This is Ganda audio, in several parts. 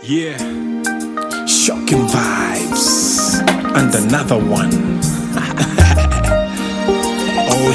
Yeah, shocking vibes, and another one. Oh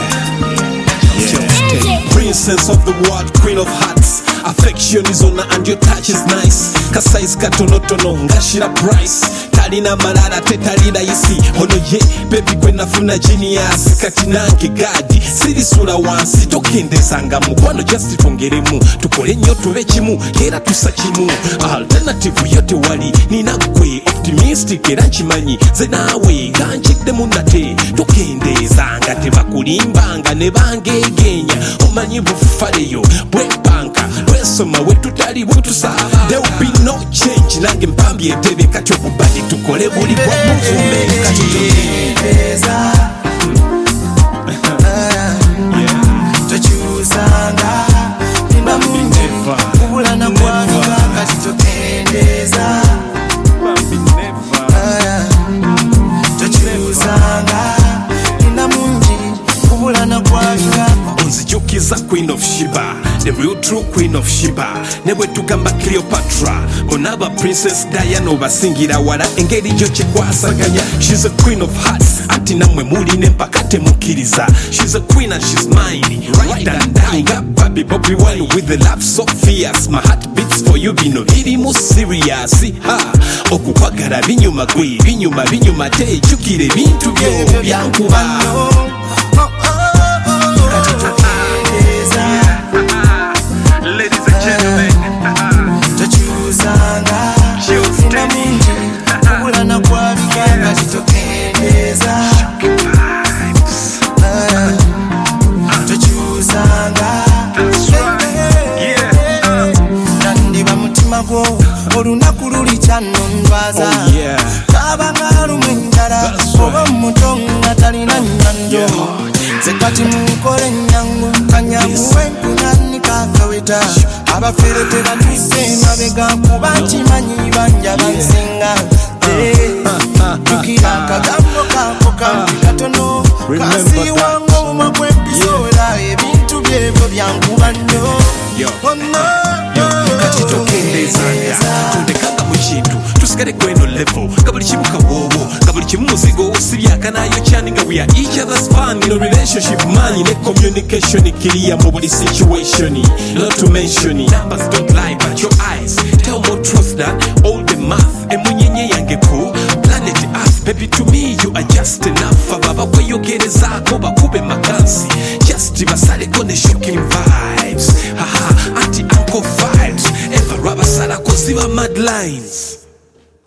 yeah. Princess of the world, queen of hearts. Affection is on her and your touch is nice. Kasai's katonotono, ngashira price. Talina malala tetalina isi. Ono ye, baby kwe nafuna genius. Katinange gadi, sirisula wansi. Tokendezanga mukwano just twongeremu. Tukole nnyo tube kimu, era tusa kimu. Alternative yote wali, nina gwe. Optimistic era nkimanyi, ze naawe. Ganchiddemu nate, tokendezanga. Tebakulimbanga ne bangegenya. Omanyi bufaleyo, bwempanka. Wesoma wetutali wetusaba. There will be no change. Nange mpambye entebe kati obubadi tukole buli bwa movement kati tokendeza. Tokyusanga tina mungi kubulana kwanga kati tokendeza. Tokyusanga tina mungi kubulana kwanga. Onzijukiza Queen of Sheba, the real true Queen of Sheba. Nebwe tugamba Cleopatra, onaba Princess Diana obasingira wala engeri gyo kyekwasaganya. She's a queen of hearts, ati namwe muline mpaka temukiriza. She's a queen and she's mine, right and down. Got Bobby Bobby wine with the love so fierce. My heart beats for you, bino birimu serious. Ha, okukwagala binyuma gwe, binyuma tejjukire bintu byo byankuba. Olunaku luli kyannondwaza kabanga lumwenjala oba muto nga talina nnyanjo zekati mukole ennyangu kanyamuwe nkunanika kaweta abafere tebatuse mabega kuba kimanyi banja bansinga tukira akagambo kako kambi katono kasi wangu omakwempisola ebintu byebyo byankuba nnyo kati tokendezanga tondekanga mu kintu tusigale kweno level nga buli kimu kawowo nga buli kimu muzigo osibyaka nayo kyani nga we are each other's fan in a relationship money ne communication clear mu buli situation not to mention numbers don't lie but your eyes tell more truth than all the math emunyenye yange ko planet earth baby to me you are just enough ababa kweyogerezaako bakube makansi just basaleko ne shocking vibes haha anti uncle vibes ever rubber sala koziba mad lines.